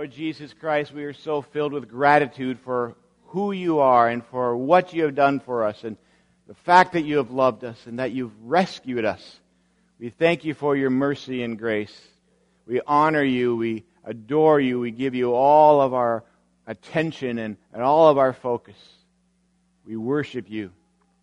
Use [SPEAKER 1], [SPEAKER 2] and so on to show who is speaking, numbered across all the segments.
[SPEAKER 1] Lord Jesus Christ, we are so filled with gratitude for who you are and for what you have done for us and the fact that you have loved us and that you've rescued us. We thank you for your mercy and grace. We honor you, we adore you, we give you all of our attention and all of our focus. We worship you.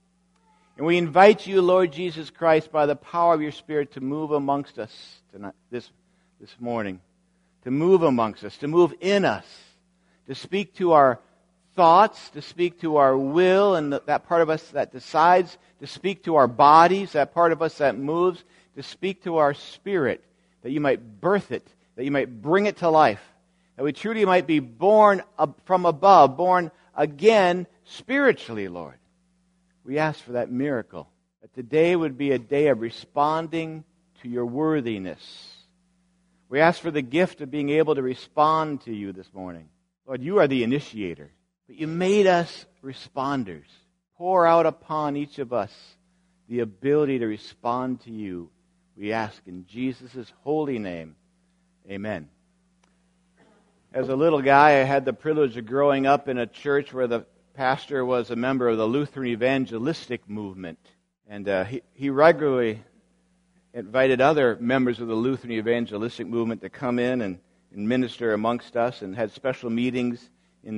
[SPEAKER 1] And we invite you, Lord Jesus Christ, by the power of your Spirit to move amongst us tonight, this morning. To move amongst us, to move in us, to speak to our thoughts, to speak to our will and that part of us that decides, to speak to our bodies, that part of us that moves, to speak to our spirit, that you might birth it, that you might bring it to life, that we truly might be born from above, born again spiritually, Lord. We ask for that miracle, that today would be a day of responding to your worthiness. We ask for the gift of being able to respond to you this morning. Lord, you are the initiator, but you made us responders. Pour out upon each of us the ability to respond to you. We ask in Jesus' holy name. Amen. As a little guy, I had the privilege of growing up in a church where the pastor was a member of the Lutheran evangelistic movement. And he regularly invited other members of the Lutheran evangelistic movement to come in and minister amongst us, and had special meetings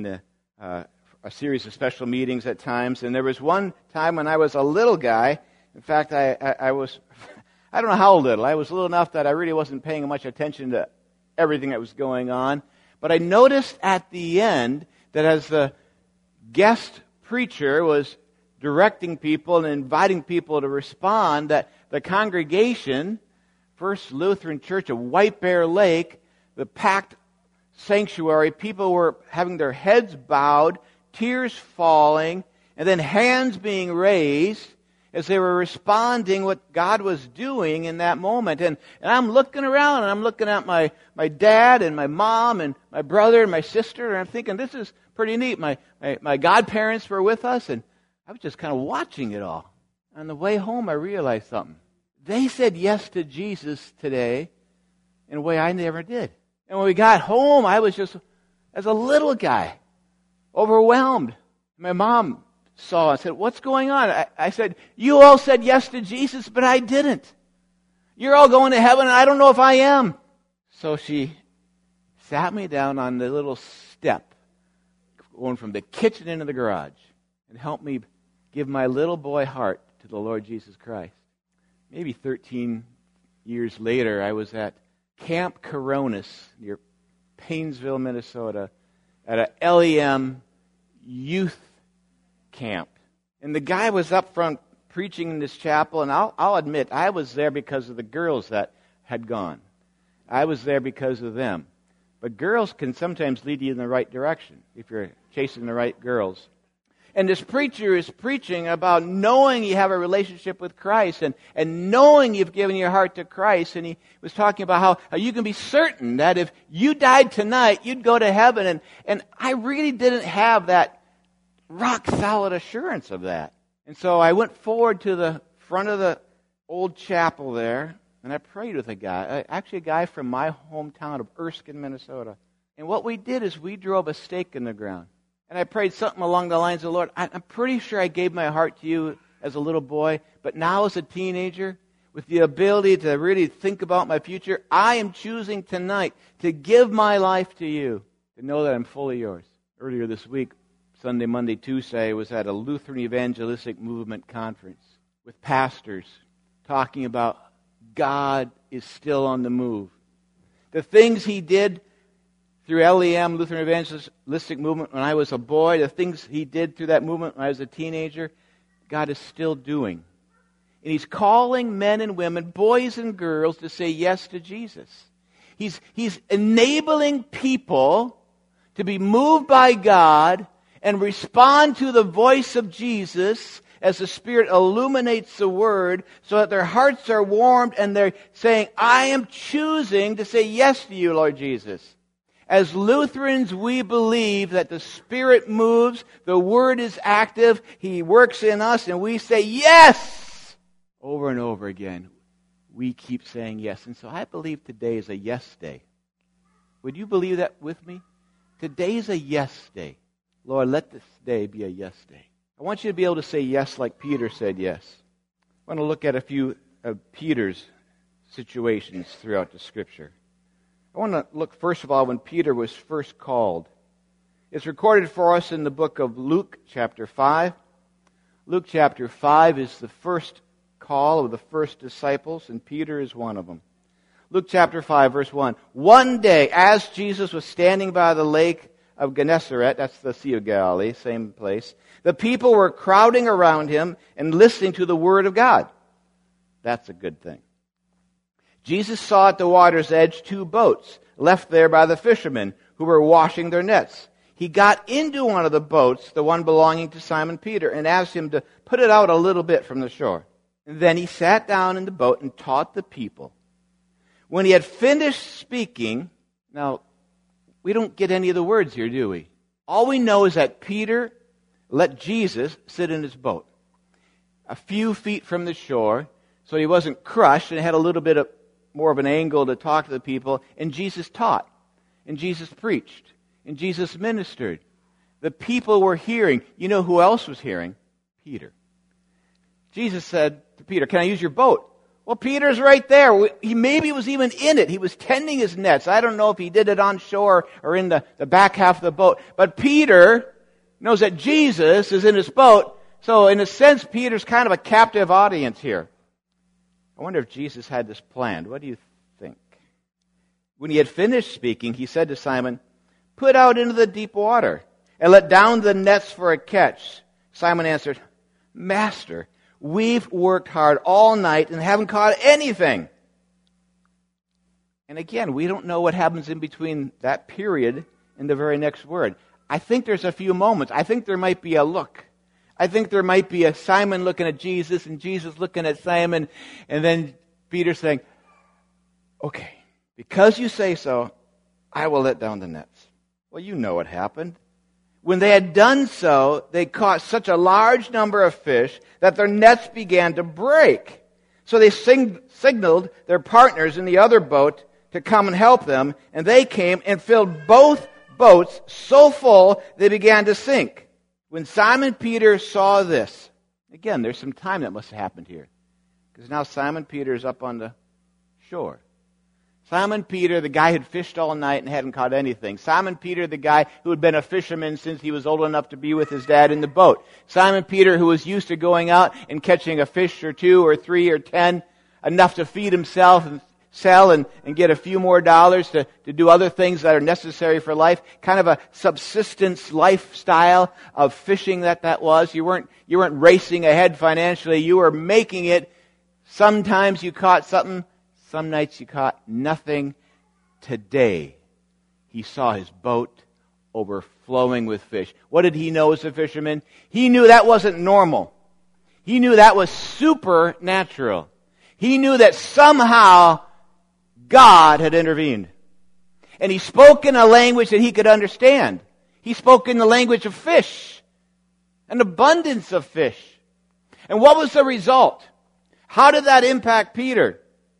[SPEAKER 1] a series of special meetings at times. And there was one time when I was a little guy. In fact, I was, I don't know how little. I was little enough that I really wasn't paying much attention to everything that was going on. But I noticed at the end that as the guest preacher was directing people and inviting people to respond, that the congregation, First Lutheran Church of White Bear Lake, the packed sanctuary, people were having their heads bowed, tears falling, and then hands being raised as they were responding what God was doing in that moment. And I'm looking around, and I'm looking at my dad and my mom and my brother and my sister, and I'm thinking, this is pretty neat. My godparents were with us, and I was just kind of watching it all. On the way home, I realized something. They said yes to Jesus today in a way I never did. And when we got home, I was just, as a little guy, overwhelmed. My mom saw and said, "What's going on?" I said, "You all said yes to Jesus, but I didn't. You're all going to heaven, and I don't know if I am." So she sat me down on the little step going from the kitchen into the garage and helped me give my little boy heart to the Lord Jesus Christ. Maybe 13 years later, I was at Camp Coronis near Paynesville, Minnesota, at a LEM youth camp. And the guy was up front preaching in this chapel, and I'll admit, I was there because of the girls that had gone. I was there because of them. But girls can sometimes lead you in the right direction if you're chasing the right girls. And this preacher is preaching about knowing you have a relationship with Christ and knowing you've given your heart to Christ. And he was talking about how you can be certain that if you died tonight, you'd go to heaven. And I really didn't have that rock-solid assurance of that. And so I went forward to the front of the old chapel there, and I prayed with a guy from my hometown of Erskine, Minnesota. And what we did is we drove a stake in the ground. And I prayed something along the lines of, "Lord, I'm pretty sure I gave my heart to you as a little boy, but now as a teenager, with the ability to really think about my future, I am choosing tonight to give my life to you, to know that I'm fully yours." Earlier this week, Sunday, Monday, Tuesday, I was at a Lutheran Evangelistic Movement conference with pastors talking about God is still on the move. The things He did through LEM, Lutheran Evangelistic Movement, when I was a boy, the things He did through that movement when I was a teenager, God is still doing. And He's calling men and women, boys and girls, to say yes to Jesus. He's enabling people to be moved by God and respond to the voice of Jesus as the Spirit illuminates the Word so that their hearts are warmed and they're saying, "I am choosing to say yes to you, Lord Jesus." As Lutherans, we believe that the Spirit moves, the Word is active, He works in us, and we say yes! Over and over again, we keep saying yes. And so I believe today is a yes day. Would you believe that with me? Today's a yes day. Lord, let this day be a yes day. I want you to be able to say yes like Peter said yes. I want to look at a few of Peter's situations throughout the Scripture. I want to look, first of all, when Peter was first called. It's recorded for us in the book of Luke, chapter 5. Luke, chapter 5 is the first call of the first disciples, and Peter is one of them. Luke, chapter 5, verse 1. One day, as Jesus was standing by the lake of Gennesaret, that's the Sea of Galilee, same place, the people were crowding around him and listening to the word of God. That's a good thing. Jesus saw at the water's edge 2 boats left there by the fishermen who were washing their nets. He got into one of the boats, the one belonging to Simon Peter, and asked him to put it out a little bit from the shore. And then he sat down in the boat and taught the people. When he had finished speaking, now, we don't get any of the words here, do we? All we know is that Peter let Jesus sit in his boat a few feet from the shore, so he wasn't crushed and had a little bit of more of an angle to talk to the people. And Jesus taught, and Jesus preached, and Jesus ministered. The people were hearing. You know who else was hearing? Peter. Jesus said to Peter, "Can I use your boat?" Well, Peter's right there. He maybe was even in it. He was tending his nets. I don't know if he did it on shore or in the back half of the boat. But Peter knows that Jesus is in his boat. So in a sense, Peter's kind of a captive audience here. I wonder if Jesus had this planned. What do you think? When he had finished speaking, he said to Simon, "Put out into the deep water and let down the nets for a catch." Simon answered, "Master, we've worked hard all night and haven't caught anything." And again, we don't know what happens in between that period and the very next word. I think there's a few moments. I think there might be a look. I think there might be a Simon looking at Jesus and Jesus looking at Simon, and then Peter saying, "Okay, because you say so, I will let down the nets." Well, you know what happened. When they had done so, they caught such a large number of fish that their nets began to break. So they signaled their partners in the other boat to come and help them, and they came and filled both boats so full they began to sink. When Simon Peter saw this, again, there's some time that must have happened here, because now Simon Peter is up on the shore. Simon Peter, the guy who'd fished all night and hadn't caught anything. Simon Peter, the guy who had been a fisherman since he was old enough to be with his dad in the boat. Simon Peter, who was used to going out and catching a fish or 2 or 3 or 10, enough to feed himself and sell and get a few more dollars to do other things that are necessary for life. Kind of a subsistence lifestyle of fishing that was. You weren't racing ahead financially. You were making it. Sometimes you caught something. Some nights you caught nothing. Today, he saw his boat overflowing with fish. What did he know as a fisherman? He knew that wasn't normal. He knew that was supernatural. He knew that somehow God had intervened. And he spoke in a language that he could understand. He spoke in the language of fish. An abundance of fish. And what was the result? How did that impact Peter?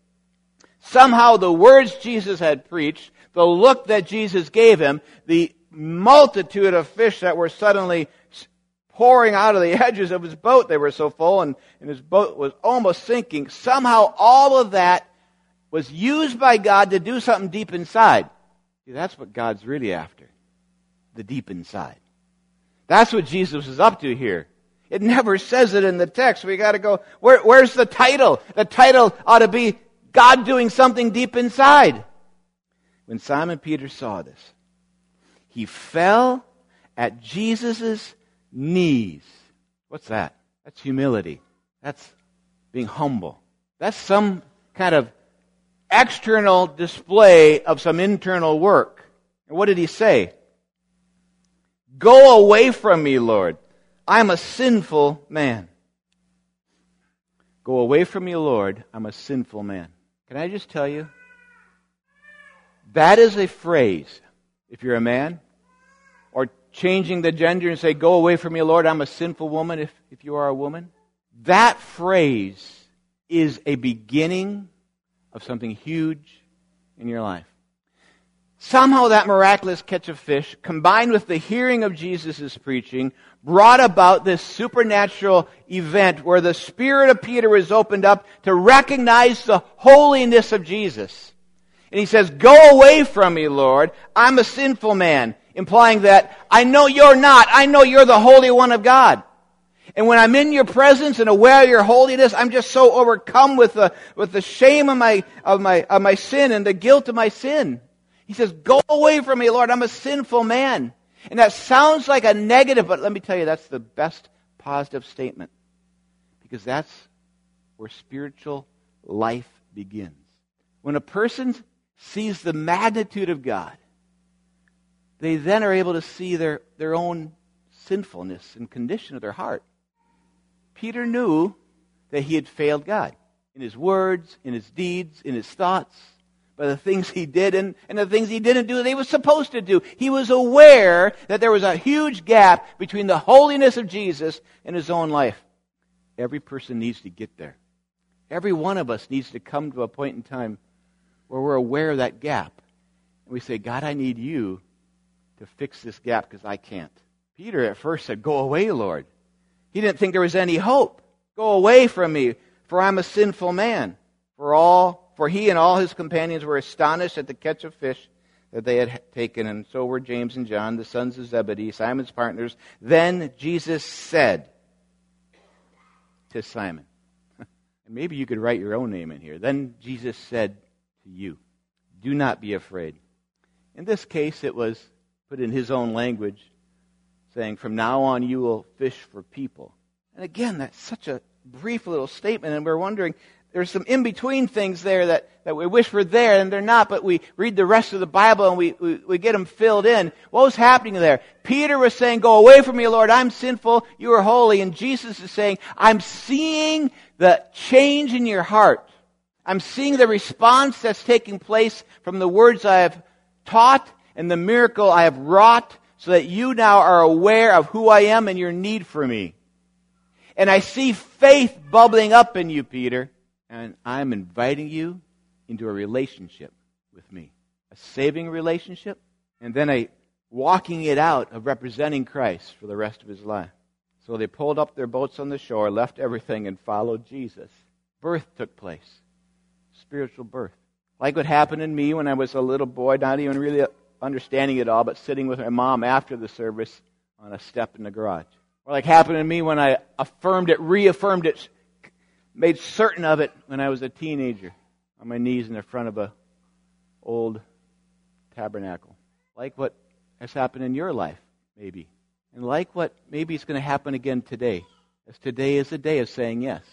[SPEAKER 1] Somehow the words Jesus had preached, the look that Jesus gave him, the multitude of fish that were suddenly pouring out of the edges of his boat, they were so full, and his boat was almost sinking. Somehow all of that was used by God to do something deep inside. See, that's what God's really after. The deep inside. That's what Jesus is up to here. It never says it in the text. We got to go, where's the title? The title ought to be God doing something deep inside. When Simon Peter saw this, he fell at Jesus' knees. What's that? That's humility. That's being humble. That's some kind of external display of some internal work. And what did he say? "Go away from me, Lord. I'm a sinful man." Go away from me, Lord. I'm a sinful man. Can I just tell you? That is a phrase. If you're a man, or changing the gender and say, "Go away from me, Lord, I'm a sinful woman," if you are a woman. That phrase is a beginning of something huge in your life. Somehow that miraculous catch of fish, combined with the hearing of Jesus' preaching, brought about this supernatural event where the spirit of Peter was opened up to recognize the holiness of Jesus. And he says, "Go away from me, Lord. I'm a sinful man," implying that I know you're not. I know you're the Holy One of God. And when I'm in your presence and aware of your holiness, I'm just so overcome with the shame of my sin and the guilt of my sin. He says, "Go away from me, Lord. I'm a sinful man." And that sounds like a negative, but let me tell you, that's the best positive statement. Because that's where spiritual life begins. When a person sees the magnitude of God, they then are able to see their own sinfulness and condition of their heart. Peter knew that he had failed God in his words, in his deeds, in his thoughts, by the things he did and the things he didn't do that he was supposed to do. He was aware that there was a huge gap between the holiness of Jesus and his own life. Every person needs to get there. Every one of us needs to come to a point in time where we're aware of that gap. And we say, "God, I need you to fix this gap because I can't." Peter at first said, "Go away, Lord." He didn't think there was any hope. "Go away from me, for I'm a sinful man." For he and all his companions were astonished at the catch of fish that they had taken, and so were James and John, the sons of Zebedee, Simon's partners. Then Jesus said to Simon, and maybe you could write your own name in here. Then Jesus said to you, "Do not be afraid." In this case, it was put in his own language, saying, "From now on you will fish for people." And again, that's such a brief little statement, and we're wondering, there's some in-between things there that we wish were there, and they're not, but we read the rest of the Bible and we get them filled in. What was happening there? Peter was saying, "Go away from me, Lord, I'm sinful, you are holy." And Jesus is saying, "I'm seeing the change in your heart. I'm seeing the response that's taking place from the words I have taught and the miracle I have wrought, so that you now are aware of who I am and your need for me. And I see faith bubbling up in you, Peter. And I'm inviting you into a relationship with me. A saving relationship, and then a walking it out of representing Christ for the rest of his life." So they pulled up their boats on the shore, left everything, and followed Jesus. Birth took place. Spiritual birth. Like what happened in me when I was a little boy, not even really understanding it all, but sitting with my mom after the service on a step in the garage. Or like happened to me when I affirmed it, reaffirmed it, made certain of it when I was a teenager, on my knees in the front of a old tabernacle. Like what has happened in your life, maybe. And like what maybe is going to happen again today. As today is a day of saying yes.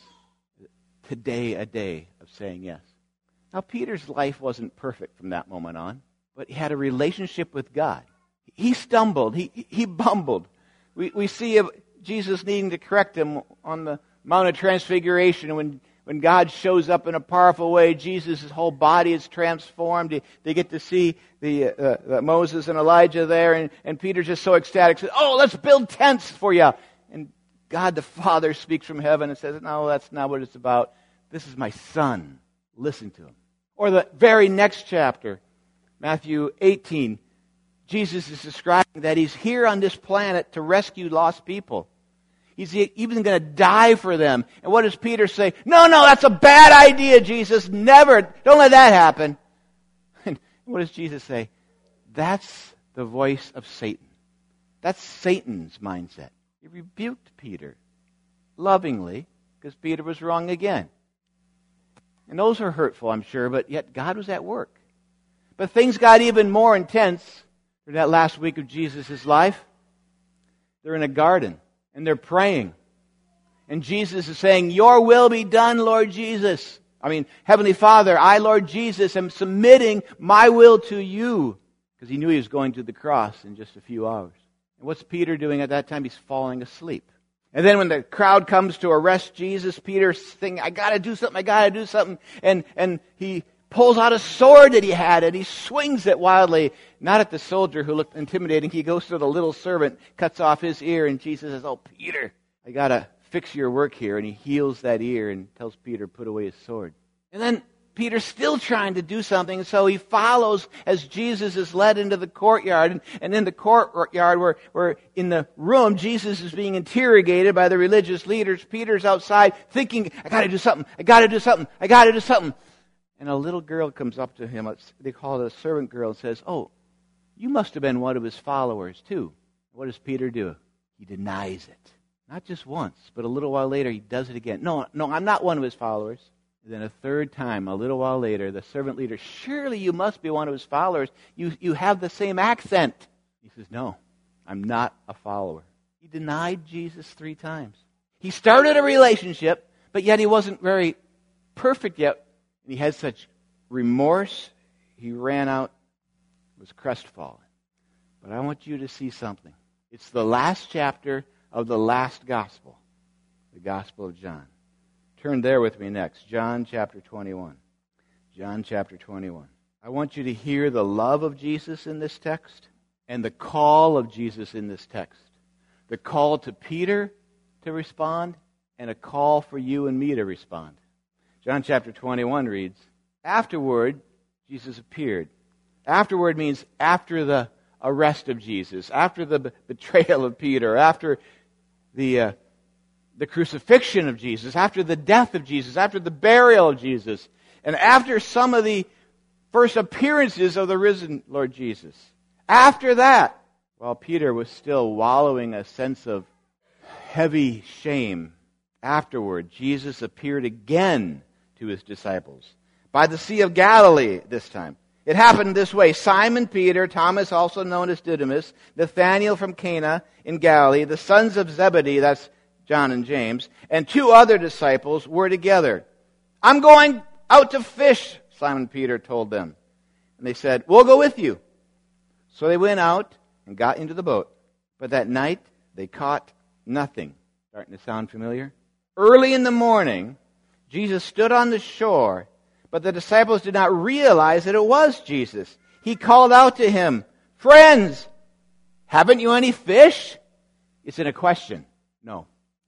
[SPEAKER 1] Today a day of saying yes. Now Peter's life wasn't perfect from that moment on, but he had a relationship with God. He stumbled. He bumbled. We see Jesus needing to correct him on the Mount of Transfiguration. When God shows up in a powerful way, Jesus' whole body is transformed. They get to see the Moses and Elijah there, and Peter's just so ecstatic. Says, "Oh, let's build tents for you." And God the Father speaks from heaven and says, "No, that's not what it's about. This is my Son. Listen to him." Or the very next chapter, Matthew 18, Jesus is describing that he's here on this planet to rescue lost people. He's even going to die for them. And what does Peter say? No, that's a bad idea, Jesus. Never. Don't let that happen. And what does Jesus say? That's the voice of Satan. That's Satan's mindset. He rebuked Peter lovingly because Peter was wrong again. And those are hurtful, I'm sure, but yet God was at work. But things got even more intense for that last week of Jesus' life. They're in a garden. And they're praying. And Jesus is saying, "Your will be done, Lord Jesus." Heavenly Father, I, Lord Jesus, am submitting my will to you. Because he knew he was going to the cross in just a few hours. And what's Peter doing at that time? He's falling asleep. And then when the crowd comes to arrest Jesus, Peter's thinking, I got to do something. And he pulls out a sword that he had, and he swings it wildly, not at the soldier who looked intimidating. He goes to the little servant, cuts off his ear, and Jesus says, "Oh, Peter, I got to fix your work here." And he heals that ear and tells Peter, "Put away his sword." And then Peter's still trying to do something, so he follows as Jesus is led into the courtyard. And in the courtyard, where in the room, Jesus is being interrogated by the religious leaders. Peter's outside thinking, I got to do something, I got to do something, I got to do something. And a little girl comes up to him, they call it a servant girl, and says, oh, you must have been one of his followers too. What does Peter do? He denies it. Not just once, but a little while later, he does it again. No, I'm not one of his followers. Then a third time, a little while later, the servant leader, surely you must be one of his followers. You have the same accent. He says, no, I'm not a follower. He denied Jesus 3 times. He started a relationship, but yet he wasn't very perfect yet. And he had such remorse, he ran out, was crestfallen. But I want you to see something. It's the last chapter of the last gospel, the Gospel of John. Turn there with me next, John chapter 21. John chapter 21. I want you to hear the love of Jesus in this text and the call of Jesus in this text. The call to Peter to respond and a call for you and me to respond. John chapter 21 reads, afterward, Jesus appeared. Afterward means after the arrest of Jesus, after the betrayal of Peter, after the crucifixion of Jesus, after the death of Jesus, after the burial of Jesus, and after some of the first appearances of the risen Lord Jesus. After that, while Peter was still wallowing a sense of heavy shame, afterward, Jesus appeared again to his disciples by the Sea of Galilee this time. It happened this way. Simon Peter, Thomas also known as Didymus, Nathanael from Cana in Galilee, the sons of Zebedee, that's John and James, and 2 other disciples were together. I'm going out to fish, Simon Peter told them. And they said, we'll go with you. So they went out and got into the boat. But that night they caught nothing. Starting to sound familiar? Early in the morning, Jesus stood on the shore, but the disciples did not realize that it was Jesus. He called out to him, friends, haven't you any fish? It's in a question. No.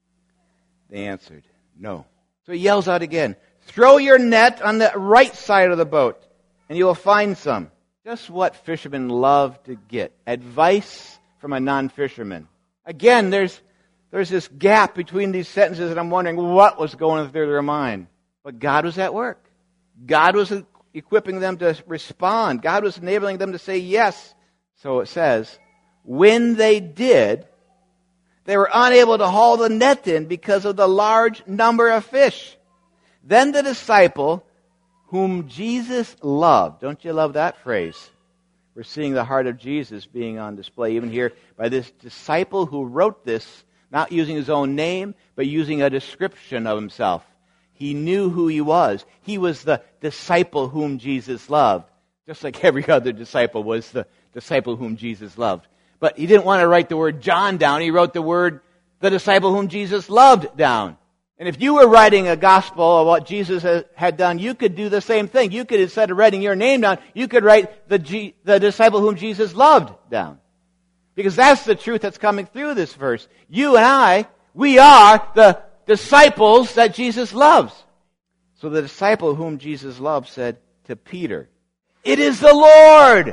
[SPEAKER 1] They answered, no. So he yells out again, throw your net on the right side of the boat, and you will find some. Just what fishermen love to get. Advice from a non-fisherman. Again, there's this gap between these sentences, and I'm wondering what was going through their mind. But God was at work. God was equipping them to respond. God was enabling them to say yes. So it says, when they did, they were unable to haul the net in because of the large number of fish. Then the disciple whom Jesus loved. Don't you love that phrase? We're seeing the heart of Jesus being on display even here by this disciple who wrote this, not using his own name, but using a description of himself. He knew who he was. He was the disciple whom Jesus loved. Just like every other disciple was the disciple whom Jesus loved. But he didn't want to write the word John down. He wrote the disciple whom Jesus loved down. And if you were writing a gospel of what Jesus had done, you could do the same thing. You could, instead of writing your name down, you could write the disciple whom Jesus loved down. Because that's the truth that's coming through this verse. You and I, we are the disciples that Jesus loves. So the disciple whom Jesus loved said to Peter, it is the Lord!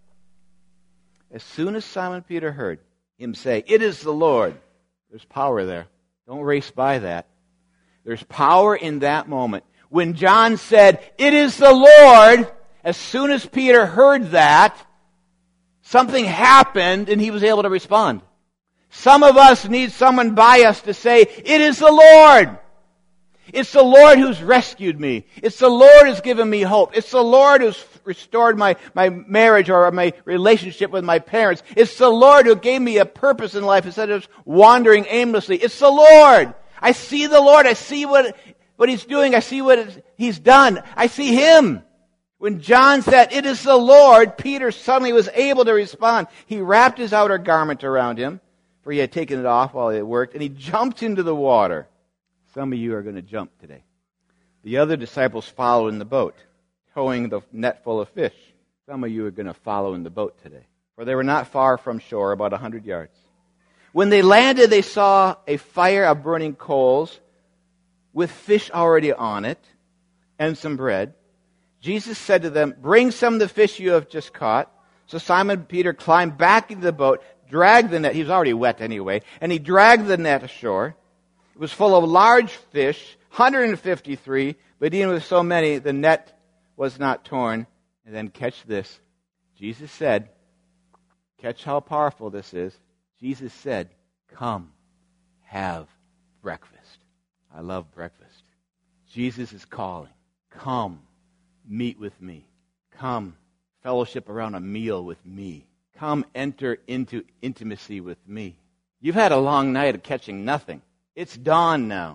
[SPEAKER 1] As soon as Simon Peter heard him say, it is the Lord, there's power there. Don't race by that. There's power in that moment. When John said, it is the Lord, as soon as Peter heard that, something happened and he was able to respond. Some of us need someone by us to say, it is the Lord. It's the Lord who's rescued me. It's the Lord who's given me hope. It's the Lord who's restored my marriage or my relationship with my parents. It's the Lord who gave me a purpose in life instead of wandering aimlessly. It's the Lord. I see the Lord. I see what He's doing. I see what He's done. I see Him. When John said, it is the Lord, Peter suddenly was able to respond. He wrapped his outer garment around him, for he had taken it off while he worked, and he jumped into the water. Some of you are going to jump today. The other disciples followed in the boat, towing the net full of fish. Some of you are going to follow in the boat today, for they were not far from shore, about 100 yards. When they landed, they saw a fire of burning coals with fish already on it and some bread. Jesus said to them, "Bring some of the fish you have just caught." So Simon Peter climbed back into the boat, dragged the net. He was already wet anyway. And he dragged the net ashore. It was full of large fish, 153. But even with so many, the net was not torn. And then catch this. Jesus said, catch how powerful this is. Jesus said, "Come, have breakfast." I love breakfast. Jesus is calling. Come, meet with me. Come, fellowship around a meal with me. Come, enter into intimacy with me. You've had a long night of catching nothing. It's dawn now.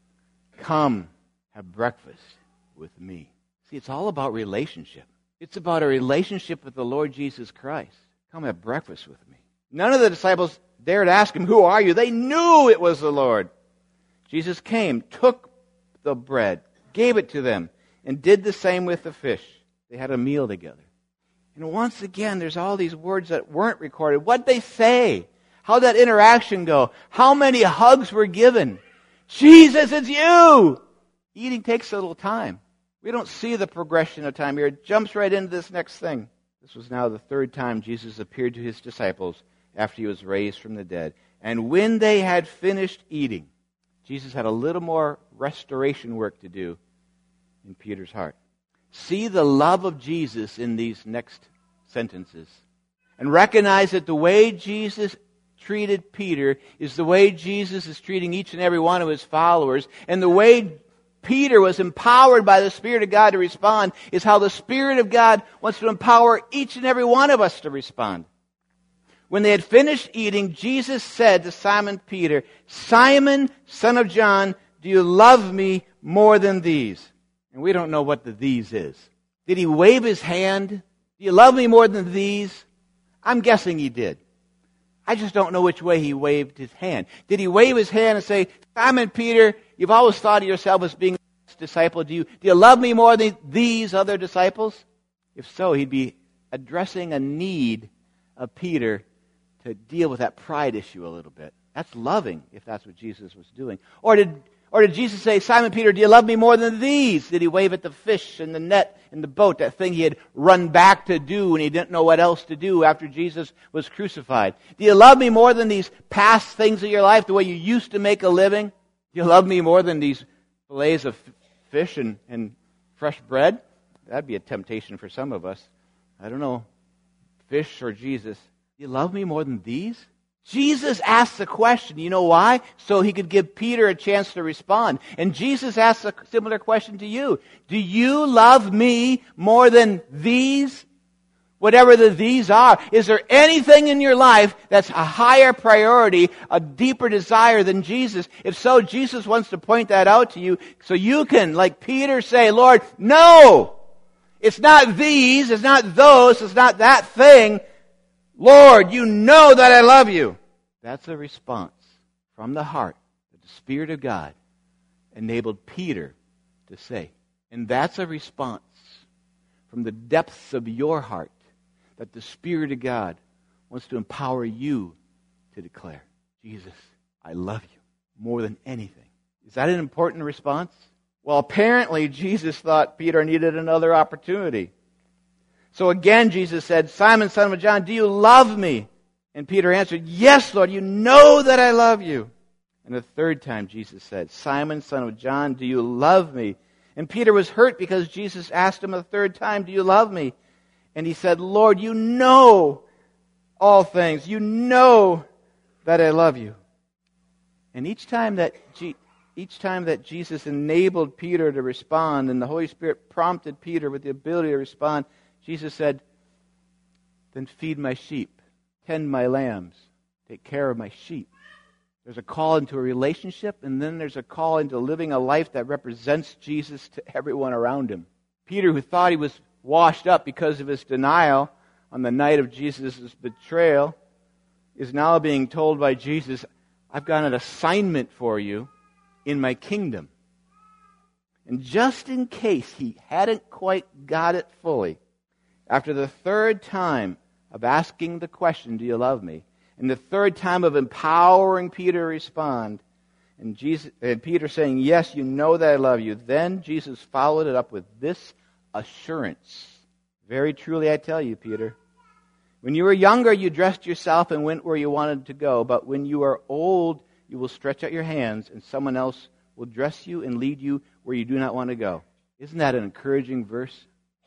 [SPEAKER 1] Come, have breakfast with me. See, it's all about relationship. It's about a relationship with the Lord Jesus Christ. Come have breakfast with me. None of the disciples dared ask him, "Who are you?" They knew it was the Lord. Jesus came, took the bread, gave it to them, and did the same with the fish. They had a meal together. And once again, there's all these words that weren't recorded. What'd they say? How'd that interaction go? How many hugs were given? Jesus, it's you! Eating takes a little time. We don't see the progression of time here. It jumps right into this next thing. This was now the third time Jesus appeared to his disciples after he was raised from the dead. And when they had finished eating, Jesus had a little more restoration work to do in Peter's heart. See the love of Jesus in these next sentences. And recognize that the way Jesus treated Peter is the way Jesus is treating each and every one of his followers. And the way Peter was empowered by the Spirit of God to respond is how the Spirit of God wants to empower each and every one of us to respond. When they had finished eating, Jesus said to Simon Peter, "Simon, son of John, do you love me more than these?" And we don't know what the "these" is. Did he wave his hand? "Do you love me more than these?" I'm guessing he did. I just don't know which way he waved his hand. Did he wave his hand and say, "Simon Peter, you've always thought of yourself as being a disciple. Do you love me more than these other disciples?" If so, he'd be addressing a need of Peter to deal with that pride issue a little bit. That's loving, if that's what Jesus was doing. Or did Jesus say, "Simon Peter, do you love me more than these?" Did he wave at the fish and the net and the boat, that thing he had run back to do and he didn't know what else to do after Jesus was crucified? Do you love me more than these past things of your life, the way you used to make a living? Do you love me more than these fillets of fish and fresh bread? That'd be a temptation for some of us. I don't know, fish or Jesus. Do you love me more than these? Jesus asked the question. You know why? So he could give Peter a chance to respond. And Jesus asked a similar question to you. Do you love me more than these? Whatever the these are. Is there anything in your life that's a higher priority, a deeper desire than Jesus? If so, Jesus wants to point that out to you so you can, like Peter, say, "Lord, no! It's not these, it's not those, it's not that thing. Lord, you know that I love you." That's a response from the heart that the Spirit of God enabled Peter to say. And that's a response from the depths of your heart that the Spirit of God wants to empower you to declare, "Jesus, I love you more than anything." Is that an important response? Well, apparently Jesus thought Peter needed another opportunity. So again, Jesus said, "Simon, son of John, do you love me?" And Peter answered, "Yes, Lord, you know that I love you." And the third time Jesus said, "Simon, son of John, do you love me?" And Peter was hurt because Jesus asked him a third time, "Do you love me?" And he said, "Lord, you know all things. You know that I love you." And each time that Jesus enabled Peter to respond and the Holy Spirit prompted Peter with the ability to respond, Jesus said, "Then feed my sheep, tend my lambs, take care of my sheep." There's a call into a relationship, and then there's a call into living a life that represents Jesus to everyone around him. Peter, who thought he was washed up because of his denial on the night of Jesus' betrayal, is now being told by Jesus, "I've got an assignment for you in my kingdom." And just in case he hadn't quite got it fully, after the third time of asking the question, "Do you love me?" and the third time of empowering Peter to respond, and Peter saying, "Yes, you know that I love you," then Jesus followed it up with this assurance. Very truly I tell you, Peter, when you were younger, you dressed yourself and went where you wanted to go. But when you are old, you will stretch out your hands, and someone else will dress you and lead you where you do not want to go. Isn't that an encouraging verse?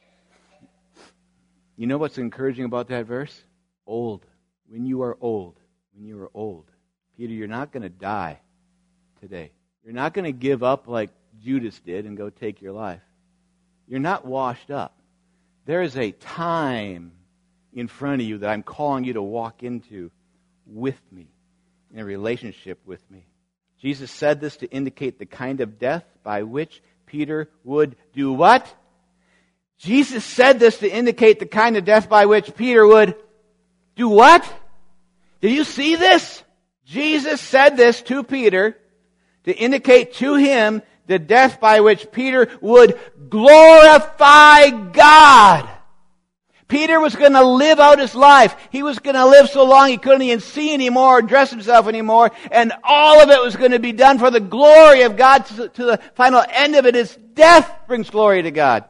[SPEAKER 1] You know what's encouraging about that verse? Old. When you are old. When you are old. Peter, you're not going to die today. You're not going to give up like Judas did and go take your life. You're not washed up. There is a time in front of you that I'm calling you to walk into with me, in a relationship with me. Jesus said this to indicate the kind of death by which Peter would do what? Jesus said this to indicate the kind of death by which Peter would do what? Do you see this? Jesus said this to Peter to indicate to him the death by which Peter would glorify God. Peter was going to live out his life. He was going to live so long he couldn't even see anymore or dress himself anymore. And all of it was going to be done for the glory of God. To the final end of it is death brings glory to God.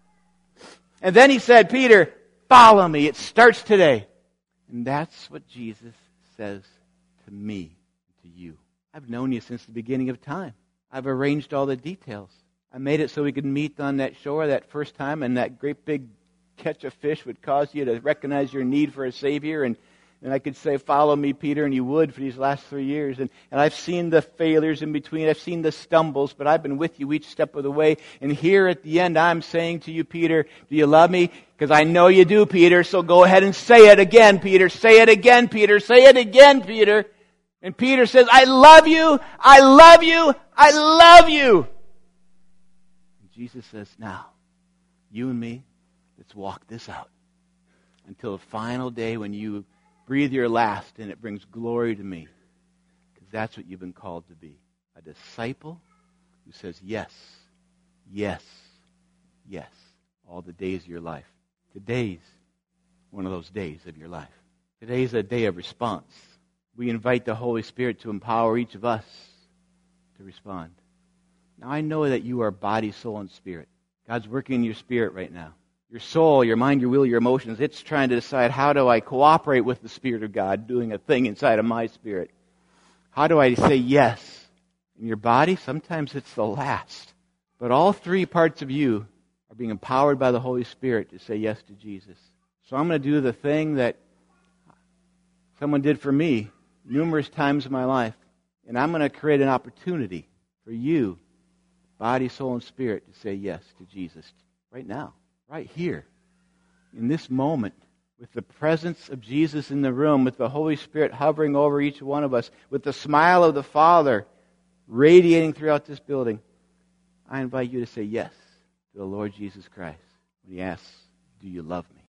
[SPEAKER 1] And then he said, Peter, follow me. It starts today. And that's what Jesus says to me, to you. I've known you since the beginning of time. I've arranged all the details. I made it so we could meet on that shore that first time, and that great big catch of fish would cause you to recognize your need for a Savior. And I could say, follow me, Peter, and you would for these last 3 years. And I've seen the failures in between. I've seen the stumbles, but I've been with you each step of the way. And here at the end, I'm saying to you, Peter, do you love me? Because I know you do, Peter. So go ahead and say it again, Peter. Say it again, Peter. Say it again, Peter. And Peter says, I love you. I love you. I love you. And Jesus says, now, you and me, let's walk this out until the final day when you breathe your last and it brings glory to me. Because that's what you've been called to be. A disciple who says yes, yes, yes, all the days of your life. Today's one of those days of your life. Today's a day of response. We invite the Holy Spirit to empower each of us to respond. Now I know that you are body, soul, and spirit. God's working in your spirit right now. Your soul, your mind, your will, your emotions, it's trying to decide, how do I cooperate with the Spirit of God doing a thing inside of my spirit? How do I say yes? In your body, sometimes it's the last. But all three parts of you are being empowered by the Holy Spirit to say yes to Jesus. So I'm going to do the thing that someone did for me numerous times in my life. And I'm going to create an opportunity for you, body, soul, and spirit, to say yes to Jesus right now. Right here, in this moment, with the presence of Jesus in the room, with the Holy Spirit hovering over each one of us, with the smile of the Father radiating throughout this building, I invite you to say yes to the Lord Jesus Christ when He asks, do you love me?